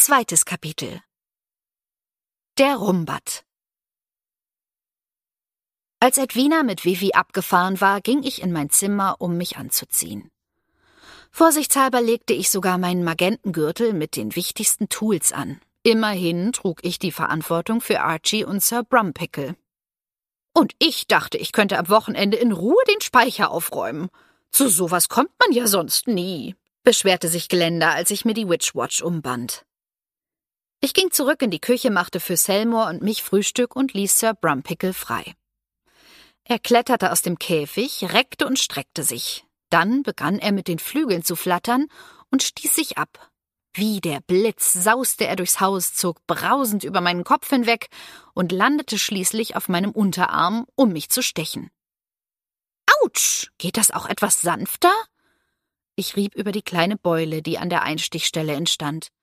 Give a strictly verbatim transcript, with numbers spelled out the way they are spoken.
Zweites Kapitel. Der Rumbat. Als Edwina mit Vivi abgefahren war, ging ich in mein Zimmer, um mich anzuziehen. Vorsichtshalber legte ich sogar meinen Magentengürtel mit den wichtigsten Tools an. Immerhin trug ich die Verantwortung für Archie und Sir Brumpickle. Und ich dachte, ich könnte am Wochenende in Ruhe den Speicher aufräumen. Zu sowas kommt man ja sonst nie, beschwerte sich Glenda, als ich mir die Witchwatch umband. Ich ging zurück in die Küche, machte für Selmore und mich Frühstück und ließ Sir Brumpickle frei. Er kletterte aus dem Käfig, reckte und streckte sich. Dann begann er mit den Flügeln zu flattern und stieß sich ab. Wie der Blitz sauste er durchs Haus, zog brausend über meinen Kopf hinweg und landete schließlich auf meinem Unterarm, um mich zu stechen. Autsch! Geht das auch etwas sanfter? Ich rieb über die kleine Beule, die an der Einstichstelle entstand.